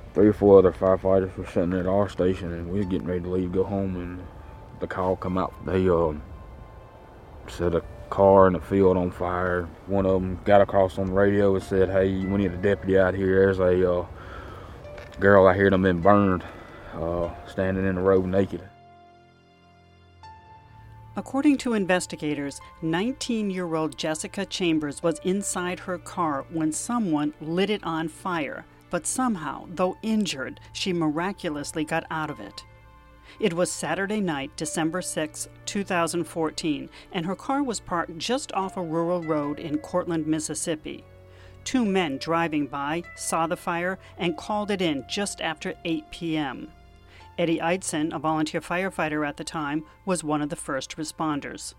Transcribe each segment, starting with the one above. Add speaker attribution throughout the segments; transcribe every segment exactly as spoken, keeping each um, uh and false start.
Speaker 1: Three or four other firefighters were sitting at our station, and we were getting ready to leave, go home, and the call come out. They uh, set a car in the field on fire. One of them got across on the radio and said, "Hey, we need a deputy out here. There's a uh, girl out here that been burned, uh, standing in the road naked."
Speaker 2: According to investigators, nineteen-year-old Jessica Chambers was inside her car when someone lit it on fire. But somehow, though injured, she miraculously got out of it. It was Saturday night, December sixth, two thousand fourteen, and her car was parked just off a rural road in Cortland, Mississippi. Two men driving by saw the fire and called it in just after eight p.m. Eddie Eidson, a volunteer firefighter at the time, was one of the first responders.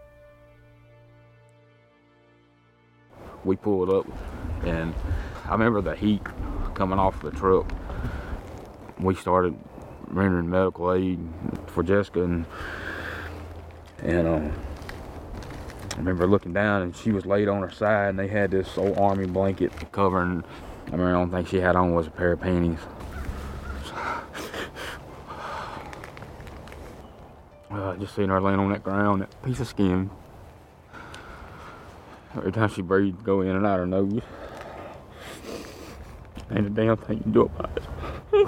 Speaker 1: We pulled up, and I remember the heat coming off the truck. We started rendering medical aid for Jessica, and and um, I remember looking down, and she was laid on her side, and they had this old army blanket covering. I remember the only thing she had on was a pair of panties. Uh, just seeing her laying on that ground, that piece of skin. Every time she breathed, go in and out her nose. Ain't a damn thing you can do about it.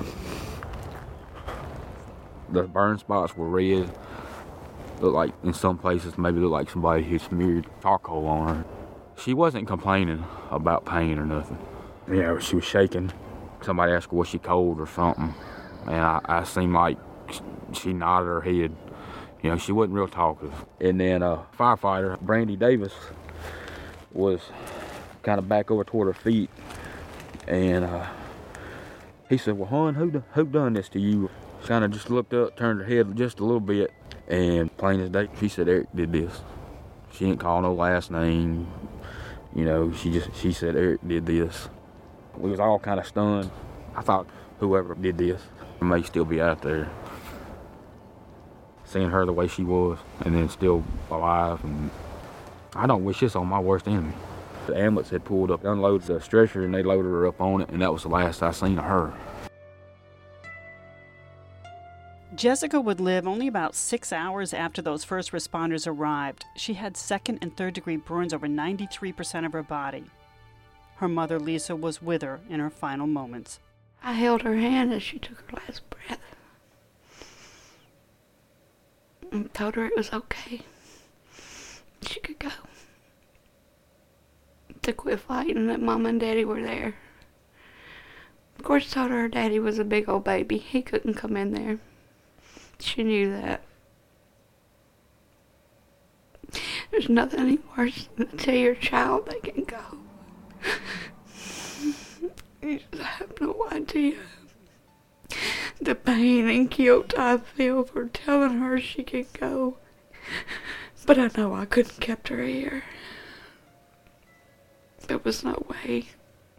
Speaker 1: The burn spots were red. Looked like, in some places, maybe looked like somebody had smeared charcoal on her. She wasn't complaining about pain or nothing. You know, she was shaking. Somebody asked her, was she cold or something? And I, I seemed like she nodded her head. You know, she wasn't real talkative. And then a firefighter, Brandy Davis, was kind of back over toward her feet. And uh, he said, "Well, hon, who, who done this to you?" She kind of just looked up, turned her head just a little bit, and plain as day, she said, "Eric did this." She didn't call no last name. You know, she just, she said, "Eric did this." We was all kind of stunned. I thought whoever did this may still be out there. Seeing her the way she was, and then still alive, and I don't wish this on my worst enemy. The ambulance had pulled up, unloaded the stretcher, and they loaded her up on it, and that was the last I seen of her.
Speaker 2: Jessica would live only about six hours after those first responders arrived. She had second and third degree burns over ninety-three percent of her body. Her mother, Lisa, was with her in her final moments.
Speaker 3: I held her hand as she took her last breath and told her it was okay. She could go. To quit fighting, that Mama and Daddy were there. Of course, told her her daddy was a big old baby. He couldn't come in there. She knew that. There's nothing any worse than to tell your child they can go. You just have no idea the pain and guilt I feel for telling her she could go. But I know I couldn't have kept her here. There was no way.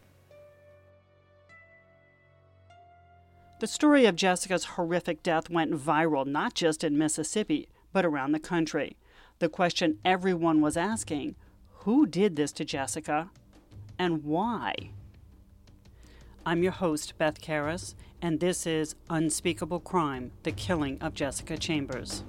Speaker 2: The story of Jessica's horrific death went viral not just in Mississippi, but around the country. The question everyone was asking, who did this to Jessica and why? I'm your host, Beth Karras, and this is Unspeakable Crime, The Killing of Jessica Chambers.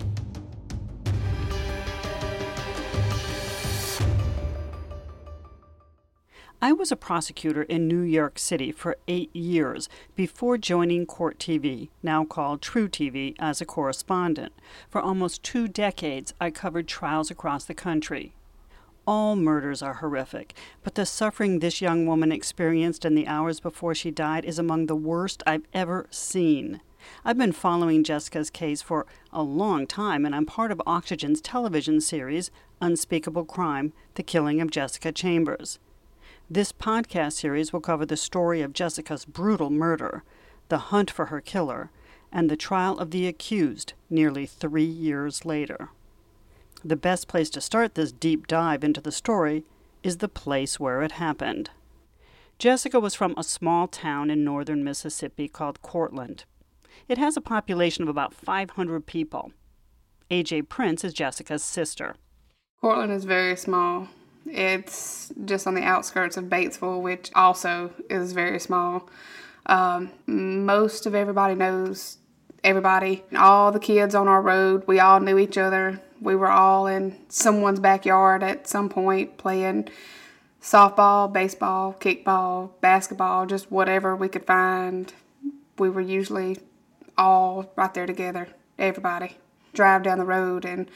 Speaker 2: I was a prosecutor in New York City for eight years before joining Court T V, now called True T V, as a correspondent. For almost two decades, I covered trials across the country. All murders are horrific, but the suffering this young woman experienced in the hours before she died is among the worst I've ever seen. I've been following Jessica's case for a long time, and I'm part of Oxygen's television series, Unspeakable Crime, The Killing of Jessica Chambers. This podcast series will cover the story of Jessica's brutal murder, the hunt for her killer, and the trial of the accused nearly three years later. The best place to start this deep dive into the story is the place where it happened. Jessica was from a small town in northern Mississippi called Cortland. It has a population of about five hundred people. A J Prince is Jessica's sister.
Speaker 4: Cortland is very small. It's just on the outskirts of Batesville, which also is very small. Um, most of everybody knows everybody. All the kids on our road, we all knew each other. We were all in someone's backyard at some point playing softball, baseball, kickball, basketball, just whatever we could find. We were usually all right there together, everybody. Drive down the road and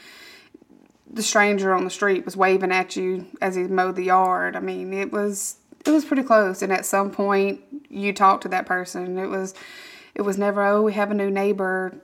Speaker 4: the stranger on the street was waving at you as he mowed the yard. I mean, it was it was pretty close. And at some point, you talked to that person. It was it was never, oh, we have a new neighbor.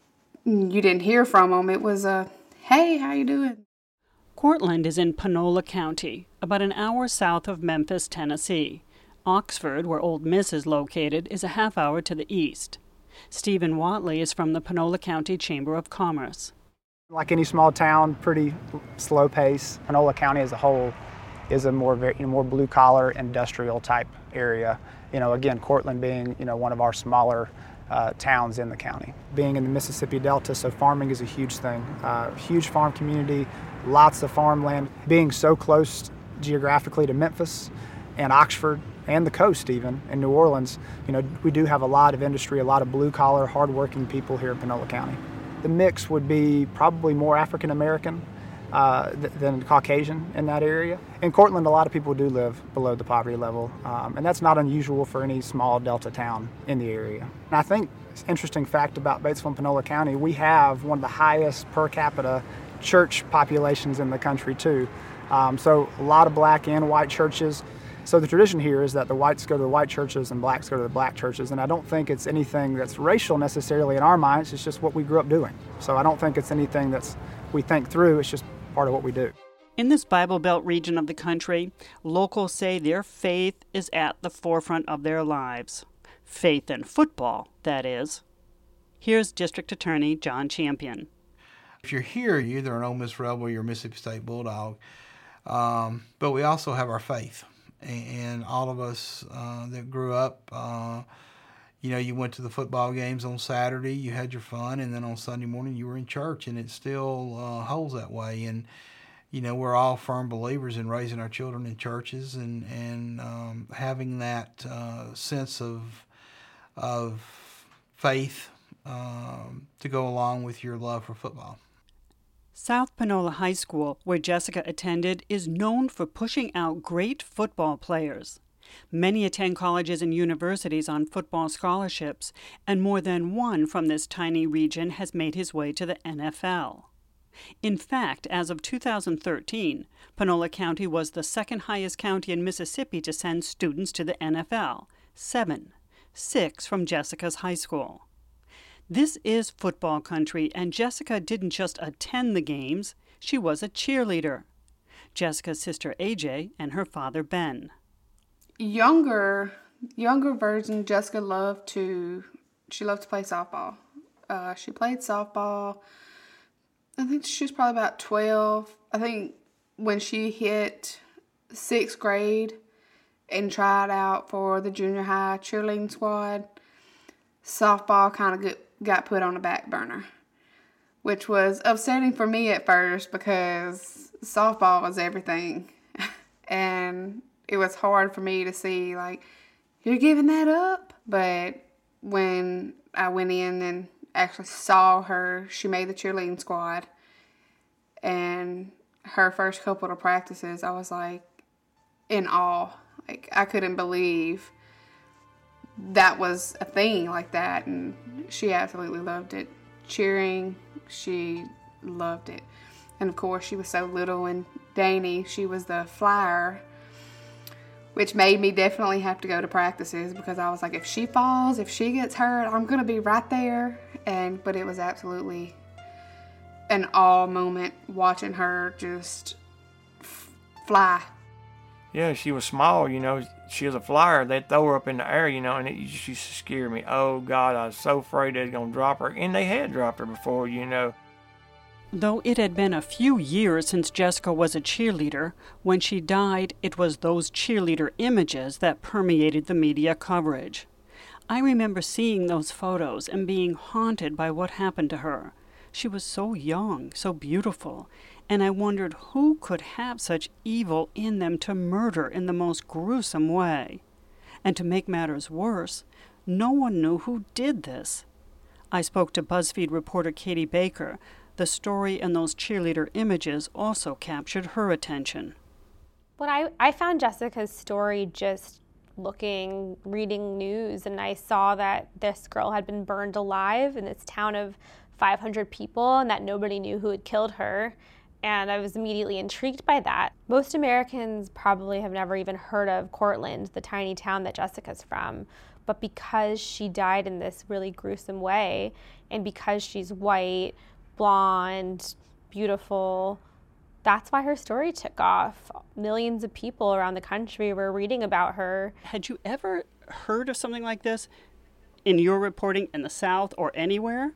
Speaker 4: You didn't hear from them. It was a, hey, how you doing?
Speaker 2: Cortland is in Panola County, about an hour south of Memphis, Tennessee. Oxford, where Old Miss is located, is a half hour to the east. Stephen Watley is from the Panola County Chamber of Commerce.
Speaker 5: Like any small town, pretty slow pace. Panola County as a whole is a more very, you know, more blue-collar, industrial type area. You know, again, Cortland being, you know, one of our smaller uh, towns in the county. Being in the Mississippi Delta, so farming is a huge thing. Uh, huge farm community, lots of farmland. Being so close geographically to Memphis and Oxford and the coast even, in New Orleans, you know, we do have a lot of industry, a lot of blue-collar, hard-working people here in Panola County. The mix would be probably more African American uh, th- than Caucasian in that area. In Cortland, a lot of people do live below the poverty level, um, and that's not unusual for any small Delta town in the area. And I think it's an interesting fact about Batesville and Panola County, we have one of the highest per capita church populations in the country too. Um, so a lot of black and white churches. So the tradition here is that the whites go to the white churches and blacks go to the black churches, and I don't think it's anything that's racial necessarily in our minds. It's just what we grew up doing. So I don't think it's anything that's we think through. It's just part of what we do.
Speaker 2: In this Bible Belt region of the country, locals say their faith is at the forefront of their lives. Faith in football, that is. Here's District Attorney John Champion.
Speaker 6: If you're here, you're either an Ole Miss Rebel or you're a Mississippi State Bulldog. Um, but we also have our faith. And all of us uh, that grew up, uh, you know, you went to the football games on Saturday, you had your fun, and then on Sunday morning you were in church, and it still uh, holds that way. And, you know, we're all firm believers in raising our children in churches and, and um, having that uh, sense of, of faith um, to go along with your love for football.
Speaker 2: South Panola High School, where Jessica attended, is known for pushing out great football players. Many attend colleges and universities on football scholarships, and more than one from this tiny region has made his way to the N F L. In fact, as of two thousand thirteen, Panola County was the second highest county in Mississippi to send students to the N F L, seven, six from Jessica's high school. This is football country, and Jessica didn't just attend the games, she was a cheerleader. Jessica's sister A J and her father Ben.
Speaker 4: Younger, younger version, Jessica loved to, she loved to play softball. Uh, she played softball, I think she was probably about twelve. I think when she hit sixth grade and tried out for the junior high cheerleading squad, softball kind of got got put on the back burner, which was upsetting for me at first because softball was everything. And it was hard for me to see, like, you're giving that up? But when I went in and actually saw her, she made the cheerleading squad. And her first couple of practices, I was like in awe. Like, I couldn't believe that was a thing like that, and she absolutely loved it. Cheering, she loved it. And of course, she was so little and dainty. She was the flyer, which made me definitely have to go to practices because I was like, if she falls, if she gets hurt, I'm going to be right there. And but it was absolutely an awe moment watching her just f- fly.
Speaker 7: Yeah, she was small, you know. She was a flyer. They'd throw her up in the air, you know, and it used to scare me. Oh, God, I was so afraid they was going to drop her. And they had dropped her before, you know.
Speaker 2: Though it had been a few years since Jessica was a cheerleader, when she died, it was those cheerleader images that permeated the media coverage. I remember seeing those photos and being haunted by what happened to her. She was so young, so beautiful, and I wondered who could have such evil in them to murder in the most gruesome way. And to make matters worse, no one knew who did this. I spoke to BuzzFeed reporter Katie Baker. The story and those cheerleader images also captured her attention.
Speaker 8: When I, I found Jessica's story just looking, reading news, and I saw that this girl had been burned alive in this town of five hundred people and that nobody knew who had killed her. And I was immediately intrigued by that. Most Americans probably have never even heard of Cortland, the tiny town that Jessica's from. But because she died in this really gruesome way, and because she's white, blonde, beautiful, that's why her story took off. Millions of people around the country were reading about her.
Speaker 2: Had you ever heard of something like this in your reporting in the South or anywhere?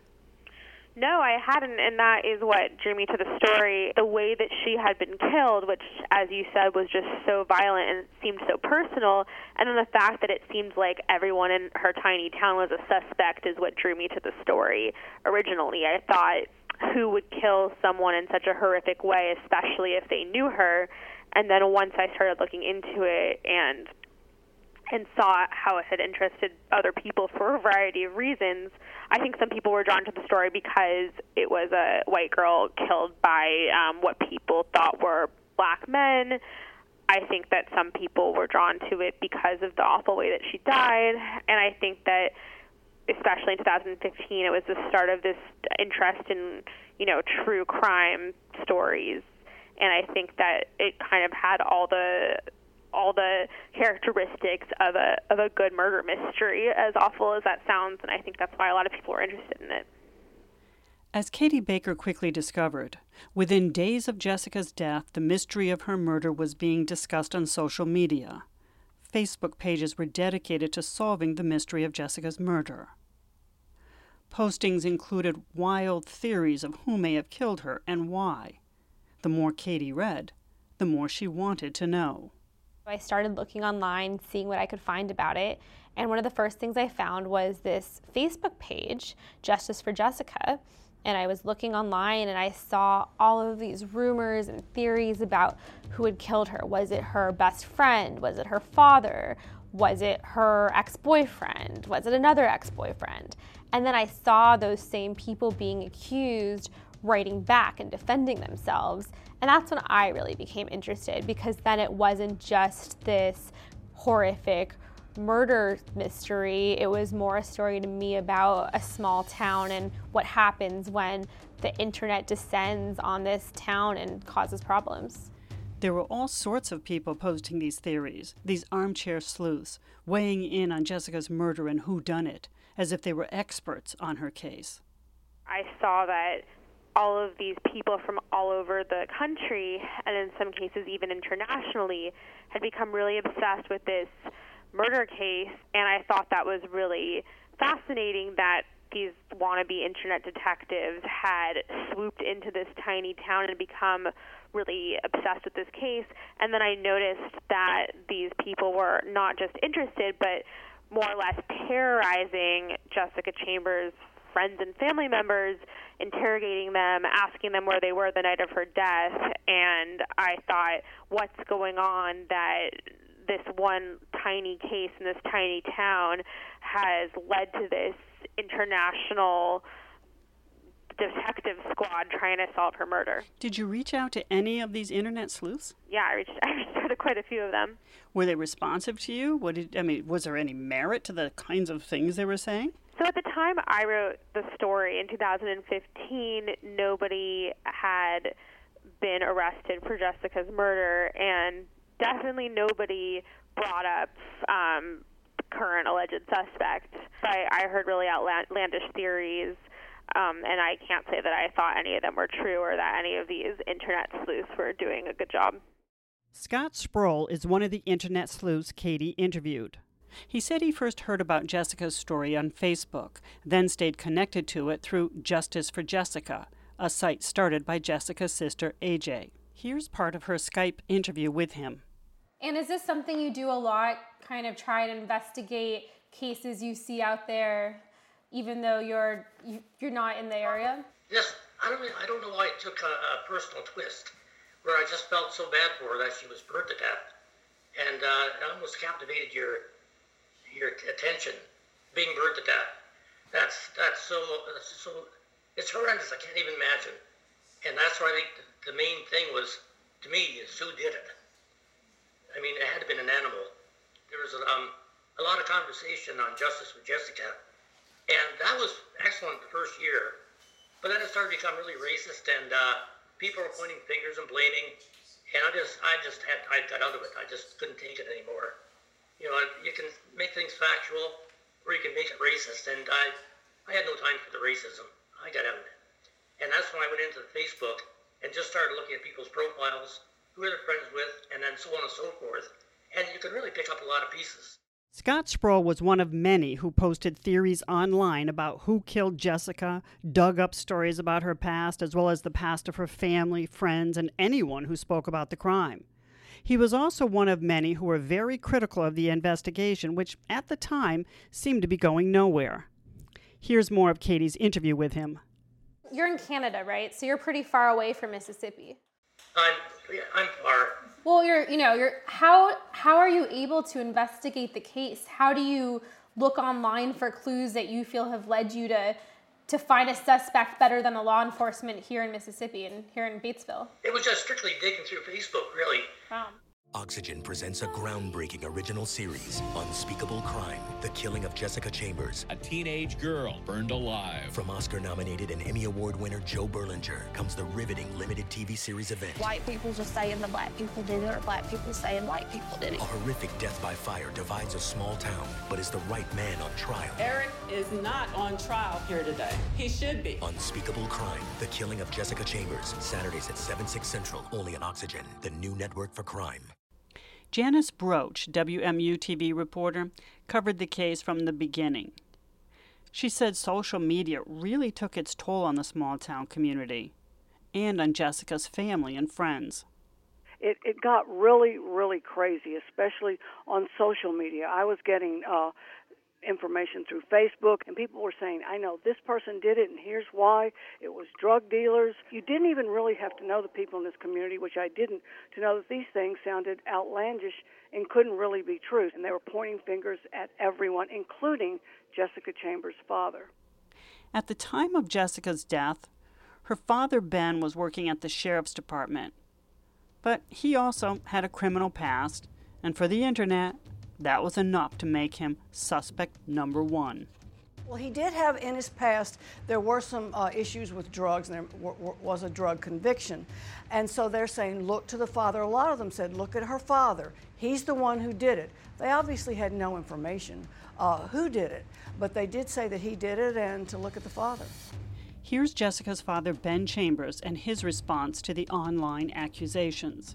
Speaker 9: No, I hadn't, and that is what drew me to the story. The way that she had been killed, which, as you said, was just so violent and seemed so personal, and then the fact that it seemed like everyone in her tiny town was a suspect is what drew me to the story originally. I thought, who would kill someone in such a horrific way, especially if they knew her? And then once I started looking into it and and saw how it had interested other people for a variety of reasons, I think some people were drawn to the story because it was a white girl killed by um, what people thought were black men. I think that some people were drawn to it because of the awful way that she died, and I think that especially in two thousand fifteen, it was the start of this interest in, you know, true crime stories, and I think that it kind of had all the all the characteristics of a of a good murder mystery, as awful as that sounds, and I think that's why a lot of people are interested in it.
Speaker 2: As Katie Baker quickly discovered, within days of Jessica's death, the mystery of her murder was being discussed on social media. Facebook pages were dedicated to solving the mystery of Jessica's murder. Postings included wild theories of who may have killed her and why. The more Katie read, the more she wanted to know.
Speaker 8: I started looking online, seeing what I could find about it, and one of the first things I found was this Facebook page, Justice for Jessica, and I was looking online and I saw all of these rumors and theories about who had killed her. Was it her best friend? Was it her father? Was it her ex-boyfriend? Was it another ex-boyfriend? And then I saw those same people being accused writing back and defending themselves. And that's when I really became interested, because then it wasn't just this horrific murder mystery. It was more a story to me about a small town and what happens when the internet descends on this town and causes problems.
Speaker 2: There were all sorts of people posting these theories, these armchair sleuths, weighing in on Jessica's murder and whodunit, as if they were experts on her case.
Speaker 9: I saw that all of these people from all over the country, and in some cases even internationally, had become really obsessed with this murder case, and I thought that was really fascinating that these wannabe internet detectives had swooped into this tiny town and become really obsessed with this case. And then I noticed that these people were not just interested, but more or less terrorizing Jessica Chambers' friends and family members, interrogating them, asking them where they were the night of her death. And I thought, what's going on that this one tiny case in this tiny town has led to this international detective squad trying to solve her murder?
Speaker 2: Did you reach out to any of these internet sleuths?
Speaker 9: Yeah, I reached, I reached out to quite a few of them.
Speaker 2: Were they responsive to you? What did I mean? Was there any merit to the kinds of things they were saying?
Speaker 9: So at the time I wrote the story in two thousand fifteen, nobody had been arrested for Jessica's murder, and definitely nobody brought up um, current alleged suspect. I, I heard really outlandish theories, um, and I can't say that I thought any of them were true or that any of these internet sleuths were doing a good job.
Speaker 2: Scott Sproul is one of the internet sleuths Katie interviewed. He said he first heard about Jessica's story on Facebook, then stayed connected to it through Justice for Jessica, a site started by Jessica's sister, A J. Here's part of her Skype interview with him.
Speaker 10: And is this something you do a lot, kind of try to investigate cases you see out there, even though you're you, you're not in the area?
Speaker 11: Yes, I don't I don't know why it took a, a personal twist, where I just felt so bad for her that she was burnt to death, and uh, it almost captivated your your attention, being burned to death. That's that's so that's so it's horrendous. I can't even imagine. And that's why I think the main thing was, to me, is who did it. I mean, it had to have been an animal. There was a, um, a lot of conversation on Justice for Jessica, and that was excellent the first year. But then it started to become really racist, and uh, people were pointing fingers and blaming. And I just, I just had, I got out of it. I just couldn't take it anymore. You know, you can make things factual, or you can make it racist. And I, I had no time for the racism. I got out of it. And that's when I went into Facebook and just started looking at people's profiles, who they're friends with, and then so on and so forth. And you can really pick up a lot of pieces.
Speaker 2: Scott Sproul was one of many who posted theories online about who killed Jessica, dug up stories about her past, as well as the past of her family, friends, and anyone who spoke about the crime. He was also one of many who were very critical of the investigation, which at the time seemed to be going nowhere. Here's more of Katie's interview with him.
Speaker 10: You're in Canada, right? So you're pretty far away from Mississippi.
Speaker 11: I'm, yeah, I'm far.
Speaker 10: Well, you're, you know, you're, how, how are you able to investigate the case? How do you look online for clues that you feel have led you to, to find a suspect better than the law enforcement here in Mississippi and here in Batesville?
Speaker 11: It was just strictly digging through Facebook, really.
Speaker 10: Wow.
Speaker 12: Oxygen presents a groundbreaking original series, Unspeakable Crime, The Killing of Jessica Chambers.
Speaker 13: A teenage girl burned alive.
Speaker 12: From Oscar-nominated and Emmy Award winner Joe Berlinger comes the riveting limited T V series event.
Speaker 14: White people just saying the black people did it, or black people saying white people did it.
Speaker 12: A horrific death by fire divides a small town, but is the right man on trial?
Speaker 15: Eric is not on trial here today. He should be.
Speaker 12: Unspeakable Crime, The Killing of Jessica Chambers. Saturdays at seven, six Central, only on Oxygen, the new network for crime.
Speaker 2: Janice Broach, W M U T V reporter, covered the case from the beginning. She said social media really took its toll on the small-town community and on Jessica's family and friends.
Speaker 16: It, it got really, really crazy, especially on social media. I was getting uh, information through Facebook, and people were saying, I know this person did it, and here's why. It was drug dealers. You didn't even really have to know the people in this community, which I didn't, to know that these things sounded outlandish and couldn't really be true. And they were pointing fingers at everyone, including Jessica Chambers' father.
Speaker 2: At the time of Jessica's death, her father, Ben, was working at the sheriff's department. But he also had a criminal past, and for the internet, that was enough to make him suspect number one.
Speaker 17: Well, he did have in his past, there were some uh, issues with drugs, and there w- w- was a drug conviction. And so they're saying, look to the father. A lot of them said, look at her father. He's the one who did it. They obviously had no information uh, who did it, but they did say that he did it and to look at the father.
Speaker 2: Here's Jessica's father, Ben Chambers, and his response to the online accusations.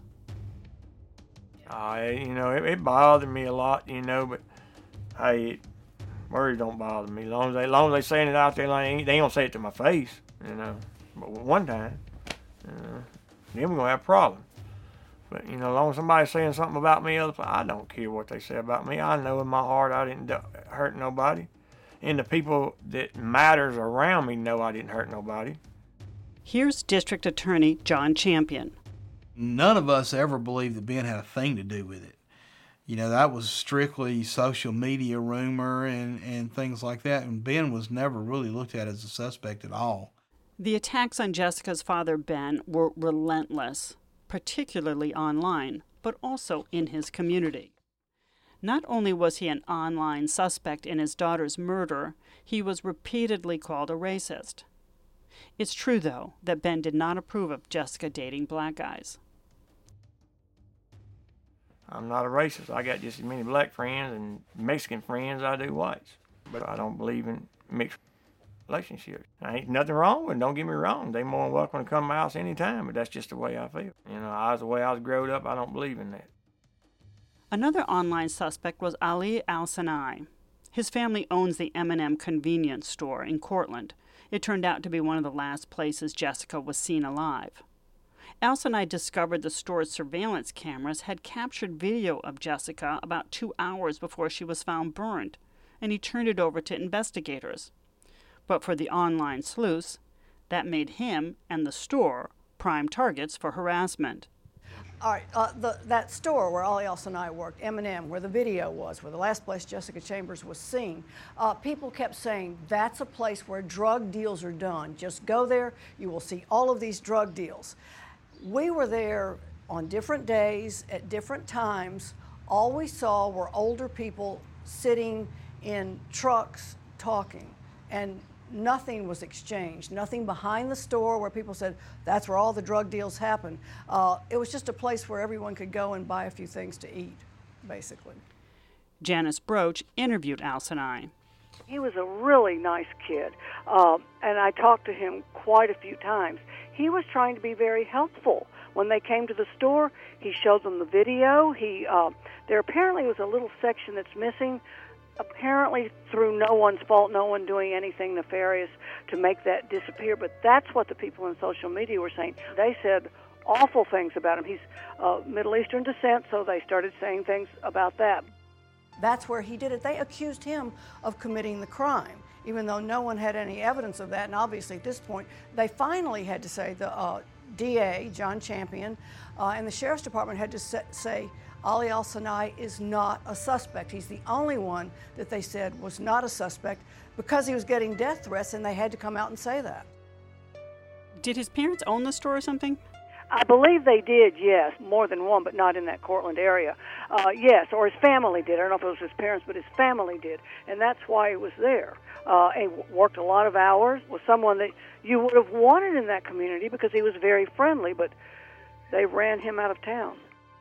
Speaker 7: Uh, you know, it, it bothered me a lot, you know, but hey, it, words don't bother me. As long as they, long as they saying it out there, like, they ain't, they don't say it to my face, you know. But one time, you know, then we're gonna have a problem. But you know, as long as somebody's saying something about me, other, I don't care what they say about me. I know in my heart I didn't do, hurt nobody, and the people that matters around me know I didn't hurt nobody.
Speaker 2: Here's District Attorney John Champion.
Speaker 6: None of us ever believed that Ben had a thing to do with it. You know, that was strictly social media rumor and, and things like that, and Ben was never really looked at as a suspect at all.
Speaker 2: The attacks on Jessica's father, Ben, were relentless, particularly online, but also in his community. Not only was he an online suspect in his daughter's murder, he was repeatedly called a racist. It's true, though, that Ben did not approve of Jessica dating black guys.
Speaker 7: I'm not a racist. I got just as many black friends and Mexican friends as I do whites. But I don't believe in mixed relationships. There ain't nothing wrong with it. Don't get me wrong. They more than welcome to come to my house anytime, but that's just the way I feel. You know, I was the way I was growed up. I don't believe in that.
Speaker 2: Another online suspect was Ali Al-Sanai. His family owns the M and M convenience store in Cortland. It turned out to be one of the last places Jessica was seen alive. Al-Sanai discovered the store's surveillance cameras had captured video of Jessica about two hours before she was found burned, and he turned it over to investigators. But for the online sleuths, that made him and the store prime targets for harassment.
Speaker 17: All right, uh, the, that store where Ali El-Sinai worked, M and M, where the video was, where the last place Jessica Chambers was seen, uh, people kept saying, that's a place where drug deals are done. Just go there, you will see all of these drug deals. We were there on different days, at different times. All we saw were older people sitting in trucks talking, and nothing was exchanged, nothing behind the store where people said that's where all the drug deals happen. Uh, it was just a place where everyone could go and buy a few things to eat, basically.
Speaker 2: Janice Broach interviewed El-Sinai.
Speaker 16: He was a really nice kid, uh, and I talked to him quite a few times. He was trying to be very helpful. When they came to the store, he showed them the video. He uh, there apparently was a little section that's missing, apparently through no one's fault, no one doing anything nefarious to make that disappear. But that's what the people in social media were saying. They said awful things about him. He's uh, Middle Eastern descent, so they started saying things about that.
Speaker 17: That's where he did it. They accused him of committing the crime, even though no one had any evidence of that. And obviously at this point, they finally had to say, the uh, D A, John Champion, uh, and the Sheriff's Department had to say, Ali El-Sinai is not a suspect. He's the only one that they said was not a suspect because he was getting death threats, and they had to come out and say that.
Speaker 2: Did his parents own the store or something?
Speaker 16: I believe they did, yes, more than one, but not in that Cortland area. Uh, yes, or his family did. I don't know if it was his parents, but his family did, and that's why he was there. Uh, he worked a lot of hours, was someone that you would have wanted in that community because he was very friendly, but they ran him out of town.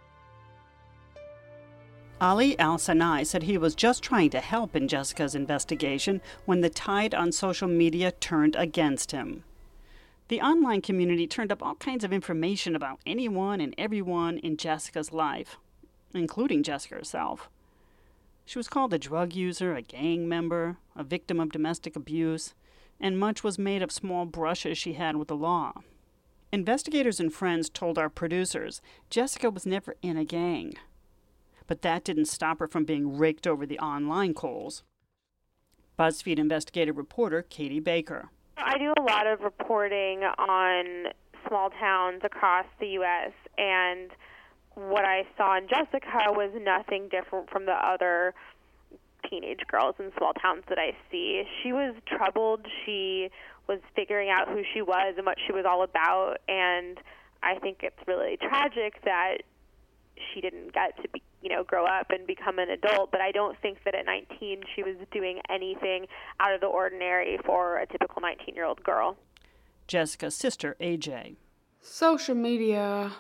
Speaker 2: Ali El-Sinai said he was just trying to help in Jessica's investigation when the tide on social media turned against him. The online community turned up all kinds of information about anyone and everyone in Jessica's life, including Jessica herself. She was called a drug user, a gang member, a victim of domestic abuse, and much was made of small brushes she had with the law. Investigators and friends told our producers Jessica was never in a gang. But that didn't stop her from being raked over the online coals. BuzzFeed investigative reporter Katie Baker.
Speaker 9: I do a lot of reporting on small towns across the U S, and what I saw in Jessica was nothing different from the other teenage girls in small towns that I see. She was troubled. She was figuring out who she was and what she was all about, and I think it's really tragic that she didn't get to be, you know, grow up and become an adult, but I don't think that at nineteen she was doing anything out of the ordinary for a typical nineteen-year-old girl.
Speaker 2: Jessica's sister, A J.
Speaker 4: Social media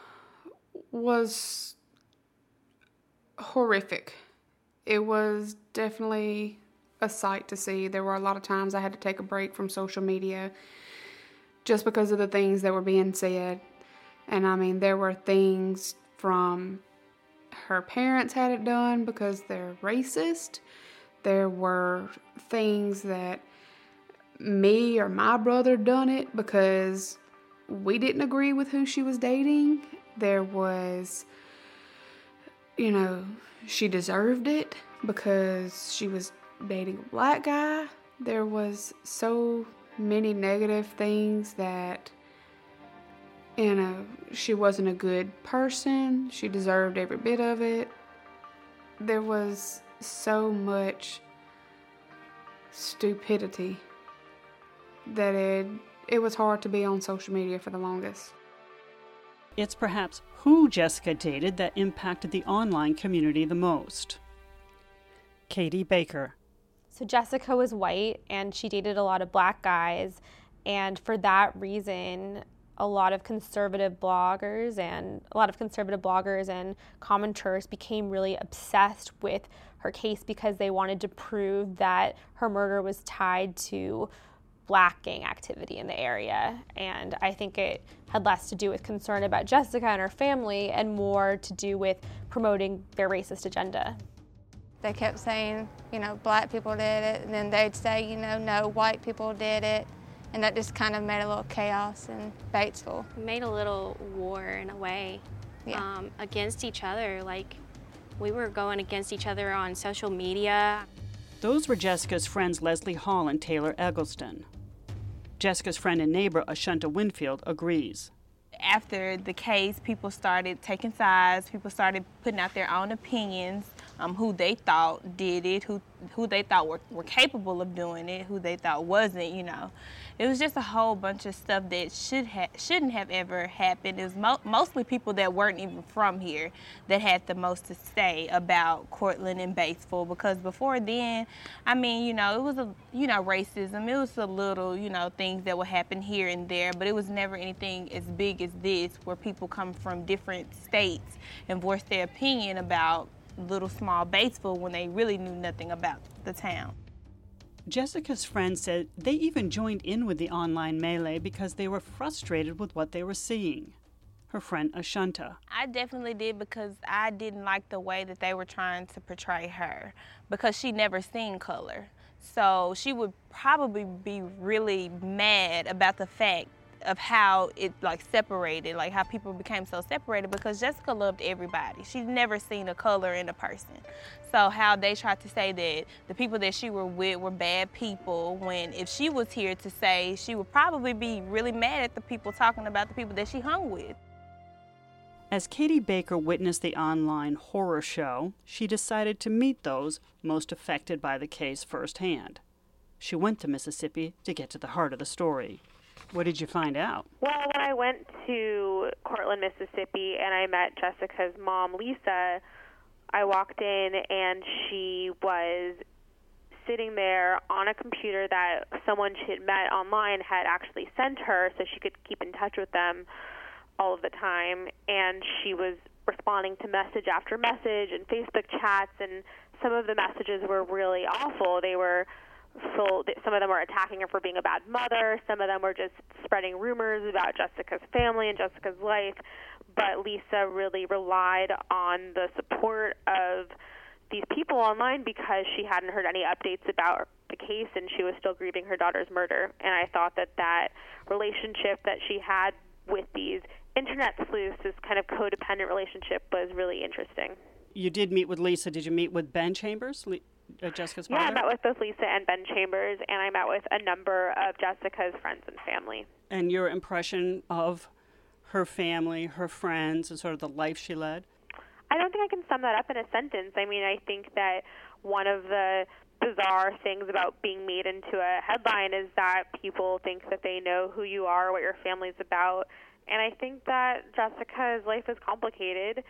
Speaker 4: was horrific. It was definitely a sight to see. There were a lot of times I had to take a break from social media just because of the things that were being said. And I mean, there were things from her parents had it done because they're racist. There were things that me or my brother done it because we didn't agree with who she was dating. There was, you know, she deserved it because she was dating a black guy. There was so many negative things that, you know, she wasn't a good person. She deserved every bit of it. There was so much stupidity that it, it was hard to be on social media for the longest.
Speaker 2: It's perhaps who Jessica dated that impacted the online community the most. Katie Baker.
Speaker 8: So Jessica was white, and she dated a lot of black guys, and for that reason, a lot of conservative bloggers and a lot of conservative bloggers and commenters became really obsessed with her case because they wanted to prove that her murder was tied to black gang activity in the area. And I think it had less to do with concern about Jessica and her family and more to do with promoting their racist agenda.
Speaker 18: They kept saying, you know, black people did it, and then they'd say, you know, no, white people did it. And that just kind of made a little chaos in Batesville.
Speaker 19: It made a little war in a way,
Speaker 18: yeah.
Speaker 19: um, against each other. Like, we were going against each other on social media.
Speaker 2: Those were Jessica's friends Leslie Hall and Taylor Eggleston. Jessica's friend and neighbor Ashunta Winfield agrees.
Speaker 20: after the case, people started taking sides, people started putting out their own opinions, um, who they thought did it, who who they thought were, were capable of doing it, who they thought wasn't, you know. It was just a whole bunch of stuff that should ha- shouldn't have ever happened. It was mo- mostly people that weren't even from here that had the most to say about Cortland and Batesville, because before then, I mean, you know, it was a, you know, racism. It was a little, you know, things that would happen here and there, but it was never anything as big as this, where people come from different states and voice their opinion about little small Batesville when they really knew nothing about the town.
Speaker 2: Jessica's friends said they even joined in with the online melee because they were frustrated with what they were seeing. Her friend Ashanta.
Speaker 20: I definitely did, because I didn't like the way that they were trying to portray her, because she never seen color. So she would probably be really mad about the fact of how it like separated, like how people became so separated, because Jessica loved everybody. She'd never seen a color in a person. So how they tried to say that the people that she were with were bad people, when if she was here to say, she would probably be really mad at the people talking about the people that she hung with.
Speaker 2: As Katie Baker witnessed the online horror show, she decided to meet those most affected by the case firsthand. She went to Mississippi to get to the heart of the story. What did you find out?
Speaker 9: Well, when I went to Cortland, Mississippi, and I met Jessica's mom, Lisa, I walked in and she was sitting there on a computer that someone she had met online had actually sent her so she could keep in touch with them all of the time. And she was responding to message after message and Facebook chats, and some of the messages were really awful. They were full, some of them were attacking her for being a bad mother. Some of them were just spreading rumors about Jessica's family and Jessica's life. But Lisa really relied on the support of these people online because she hadn't heard any updates about the case, and she was still grieving her daughter's murder. And I thought that that relationship that she had with these internet sleuths, this kind of codependent relationship, was really interesting.
Speaker 2: You did meet with Lisa. Did you meet with Ben Chambers, Le- uh, Jessica's father?
Speaker 9: Yeah, I met with both Lisa and Ben Chambers, and I met with a number of Jessica's friends and family.
Speaker 2: And your impression of her family, her friends, and sort of the life she led?
Speaker 9: I don't think I can sum that up in a sentence. I mean, I think that one of the bizarre things about being made into a headline is that people think that they know who you are, what your family's about. And I think that Jessica's life is complicated.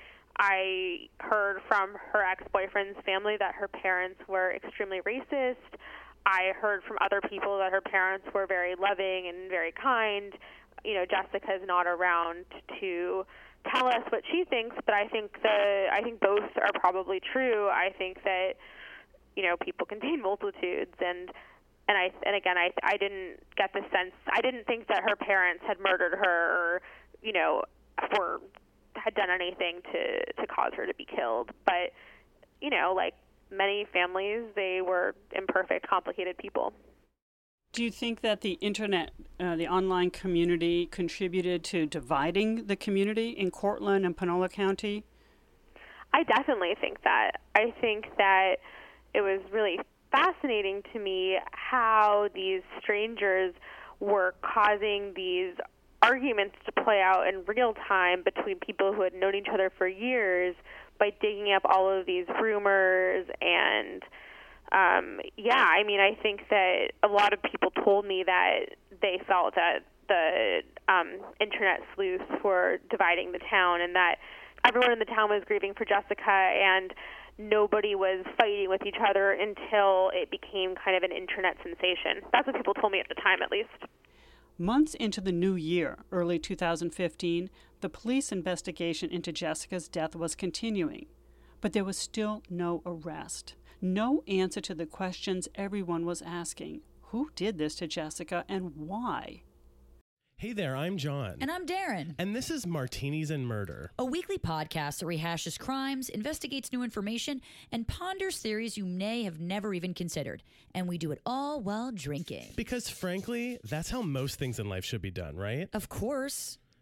Speaker 9: I heard from her ex-boyfriend's family that her parents were extremely racist. I heard from other people that her parents were very loving and very kind. You know, Jessica's not around to tell us what she thinks, but I think the I think both are probably true. I think that, you know, people contain multitudes, and and I and again I I didn't get the sense I didn't think that her parents had murdered her, or, you know, or had done anything to to cause her to be killed. But, you know, like many families, they were imperfect, complicated people.
Speaker 2: Do you think that the internet, uh, the online community, contributed to dividing the community in Cortland and Panola County?
Speaker 9: I definitely think that. I think that it was really fascinating to me how these strangers were causing these arguments to play out in real time between people who had known each other for years by digging up all of these rumors. And Um, yeah, I mean, I think that a lot of people told me that they felt that the um, internet sleuths were dividing the town, and that everyone in the town was grieving for Jessica, and nobody was fighting with each other until it became kind of an internet sensation. That's what people told me at the time, at least.
Speaker 2: Months into the new year, early two thousand fifteen, the police investigation into Jessica's death was continuing, but there was still no arrest. No answer to the questions everyone was asking. Who did this to Jessica and why?
Speaker 21: Hey there, I'm John.
Speaker 22: And I'm Darren.
Speaker 21: And this is Martinis and Murder,
Speaker 22: a weekly podcast that rehashes crimes, investigates new information, and ponders theories you may have never even considered. And we do it all while drinking.
Speaker 21: Because frankly, that's how most things in life should be done, right?
Speaker 22: Of course.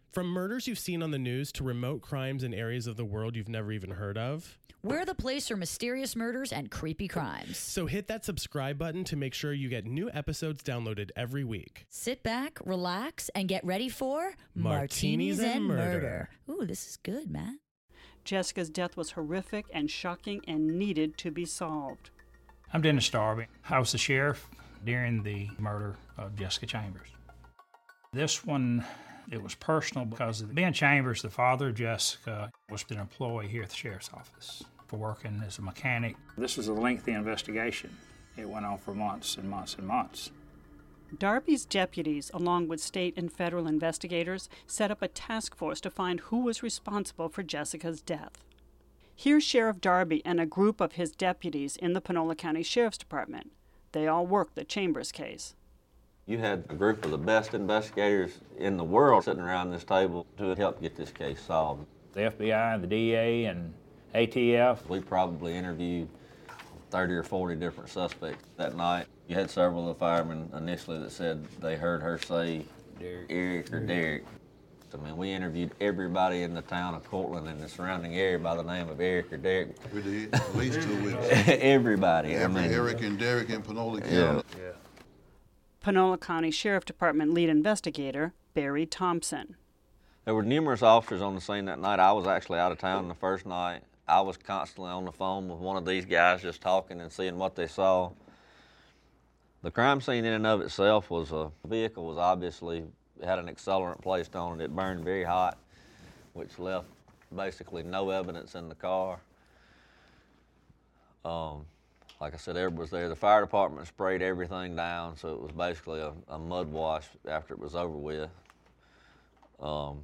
Speaker 21: From murders you've seen on the news to remote crimes in areas of the world you've never even heard of,
Speaker 22: we're the place for mysterious murders and creepy crimes.
Speaker 21: So hit that subscribe button to make sure you get new episodes downloaded every week.
Speaker 22: Sit back, relax, and get ready for
Speaker 21: Martinis, Martinis and, and murder. murder.
Speaker 22: Ooh, this is good, Matt.
Speaker 2: Jessica's death was horrific and shocking and needed to be solved.
Speaker 1: I'm Dennis Darby. I was the sheriff during the murder of Jessica Chambers. This one, it was personal because Ben Chambers, the father of Jessica, was an employee here at the sheriff's office for working as a mechanic. This was a lengthy investigation. It went on for months and months and months.
Speaker 2: Darby's deputies, along with state and federal investigators, set up a task force to find who was responsible for Jessica's death. Here's Sheriff Darby and a group of his deputies in the Panola County Sheriff's Department. They all worked the Chambers case.
Speaker 3: You had a group of the best investigators in the world sitting around this table to help get this case solved.
Speaker 1: The F B I, the D A, and A T F.
Speaker 3: We probably interviewed thirty or forty different suspects that night. You had several of the firemen initially that said they heard her say Derek, Eric or Derek. I mean, we interviewed everybody in the town of Cortland and the surrounding area by the name of Eric or Derek.
Speaker 23: We did, at least two witnesses.
Speaker 3: Everybody.
Speaker 23: Every
Speaker 3: I mean,
Speaker 23: Eric and Derek in Panola County.
Speaker 3: Yeah.
Speaker 23: yeah.
Speaker 2: Panola County Sheriff Department lead investigator, Barry Thompson.
Speaker 3: There were numerous officers on the scene that night. I was actually out of town the first night. I was constantly on the phone with one of these guys just talking and seeing what they saw. The crime scene in and of itself was a the vehicle was obviously had an accelerant placed on it. It burned very hot, which left basically no evidence in the car. Um, like I said, everybody was there. The fire department sprayed everything down, so it was basically a, a mud wash after it was over with. Um,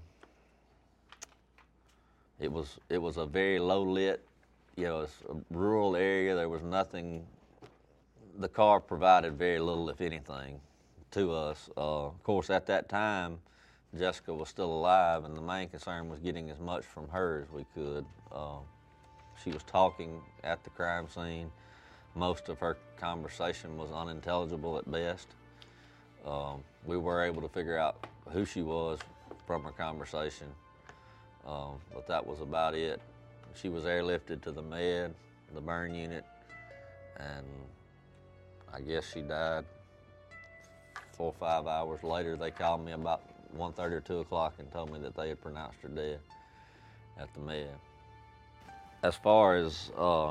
Speaker 3: it was it was a very low lit, you know, it's a rural area. There was nothing. The car provided very little, if anything, to us. Uh, of course, at that time, Jessica was still alive, and the main concern was getting as much from her as we could. Uh, she was talking at the crime scene. Most of her conversation was unintelligible at best. Um, we were able to figure out who she was from her conversation, um, but that was about it. She was airlifted to the med, the burn unit, and I guess she died four or five hours later. They called me about one thirty or two o'clock and told me that they had pronounced her dead at the med. As far as uh,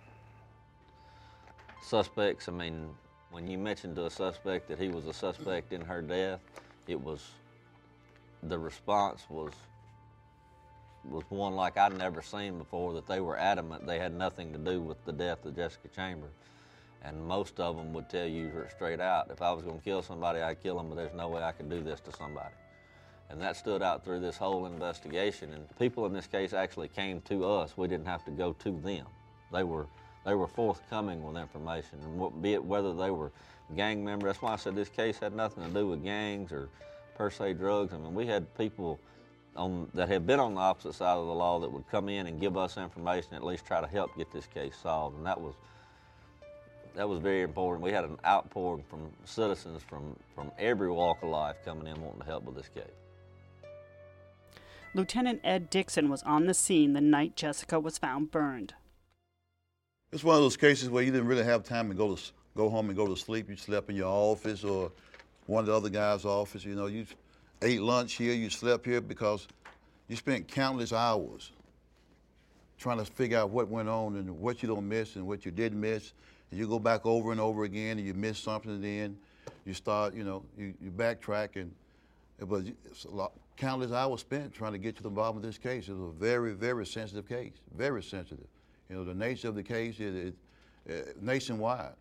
Speaker 3: suspects, I mean, when you mentioned to a suspect that he was a suspect in her death, it was, the response was was one like I'd never seen before, that they were adamant they had nothing to do with the death of Jessica Chambers. And most of them would tell you straight out, if I was going to kill somebody, I'd kill them, but there's no way I could do this to somebody. And that stood out through this whole investigation. And people in this case actually came to us. We didn't have to go to them. They were they were forthcoming with information, and what, be it whether they were gang members. That's why I said this case had nothing to do with gangs or per se drugs. I mean, we had people on that had been on the opposite side of the law that would come in and give us information, at least try to help get this case solved. And that was that was very important. We had an outpouring from citizens from, from every walk of life coming in wanting to help with this case.
Speaker 2: Lieutenant Ed Dixon was on the scene the night Jessica was found burned.
Speaker 23: It's one of those cases where you didn't really have time to go to go home and go to sleep. You slept in your office or one of the other guys' office. You know, you ate lunch here, you slept here because you spent countless hours trying to figure out what went on and what you don't miss and what you did miss. And you go back over and over again and you miss something, and then you start, you know, you, you backtrack, and it was it's a lot, countless hours spent trying to get to the bottom of this case. It was a very, very sensitive case, very sensitive. You know, the nature of the case is it, uh, nationwide.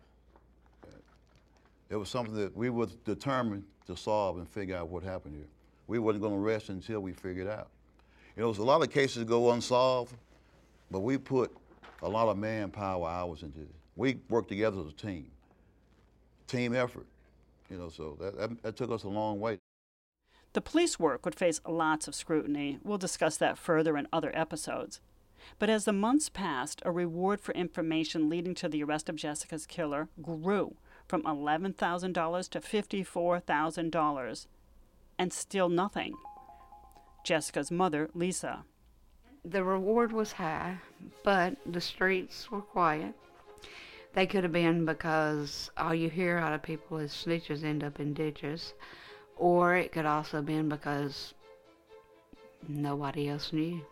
Speaker 23: It was something that we were determined to solve and figure out what happened here. We wasn't going to rest until we figured out. You know, there's a lot of cases go unsolved, but we put a lot of manpower hours into it. We worked together as a team, team effort. You know, so that, that, that took us a long way.
Speaker 2: The police work would face lots of scrutiny. We'll discuss that further in other episodes. But as the months passed, a reward for information leading to the arrest of Jessica's killer grew from eleven thousand dollars to fifty-four thousand dollars, and still nothing. Jessica's mother, Lisa.
Speaker 5: The reward was high, but the streets were quiet. They could have been because all you hear out of people is snitches end up in ditches, or it could also have been because nobody else knew.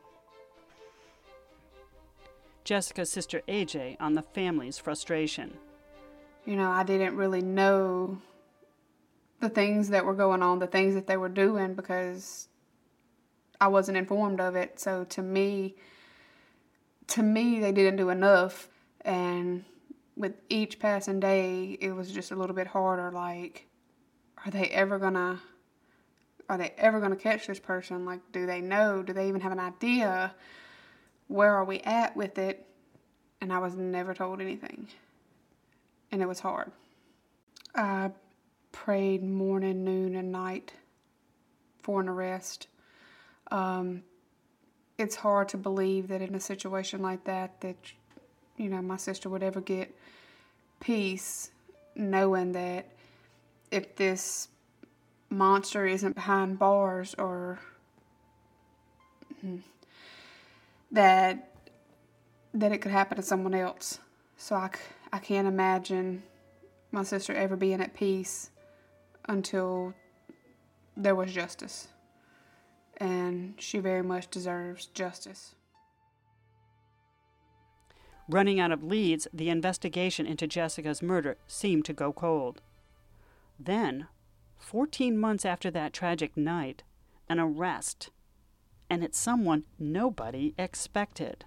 Speaker 2: Jessica's sister A J on the family's frustration.
Speaker 4: You know, I didn't really know the things that were going on, the things that they were doing, because I wasn't informed of it. So to me, to me, they didn't do enough. And with each passing day, it was just a little bit harder. Like, are they ever gonna, are they ever gonna catch this person? Like, do they know? Do they even have an idea? Where are we at with it? And I was never told anything. And it was hard. I prayed morning, noon, and night for an arrest. Um, it's hard to believe that in a situation like that, that, you know, my sister would ever get peace knowing that if this monster isn't behind bars, or that that it could happen to someone else. So I, I can't imagine my sister ever being at peace until there was justice. And she very much deserves justice.
Speaker 2: Running out of leads, the investigation into Jessica's murder seemed to go cold. Then, fourteen months after that tragic night, an arrest. And it's someone nobody expected.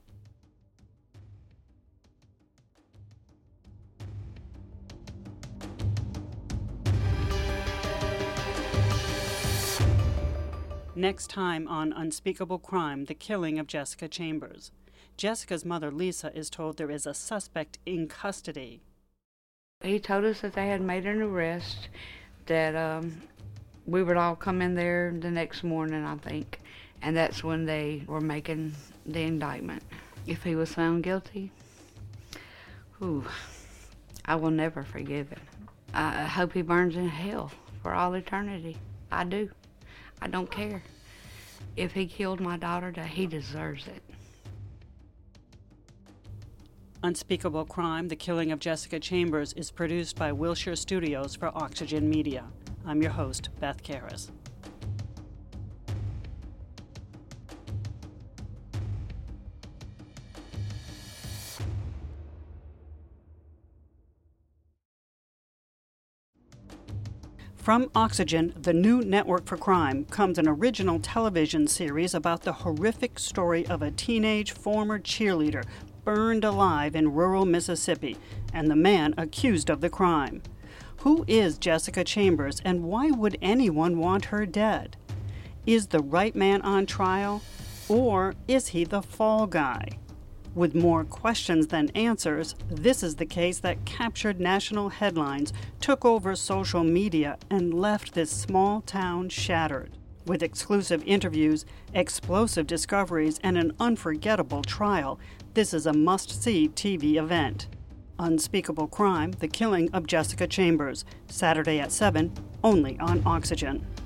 Speaker 2: Next time on Unspeakable Crime, the killing of Jessica Chambers. Jessica's mother, Lisa, is told there is a suspect in custody.
Speaker 5: He told us that they had made an arrest, that um, we would all come in there the next morning, I think, and that's when they were making the indictment. If he was found guilty, whew, I will never forgive him. I hope he burns in hell for all eternity. I do. I don't care. If he killed my daughter, he deserves it.
Speaker 2: Unspeakable Crime, the killing of Jessica Chambers, is produced by Wilshire Studios for Oxygen Media. I'm your host, Beth Karras. From Oxygen, the new network for crime, comes an original television series about the horrific story of a teenage former cheerleader burned alive in rural Mississippi and the man accused of the crime. Who is Jessica Chambers, and why would anyone want her dead? Is the right man on trial, or is he the fall guy? With more questions than answers, this is the case that captured national headlines, took over social media, and left this small town shattered. With exclusive interviews, explosive discoveries, and an unforgettable trial, this is a must-see T V event. Unspeakable Crime, the killing of Jessica Chambers, Saturday at seven, only on Oxygen.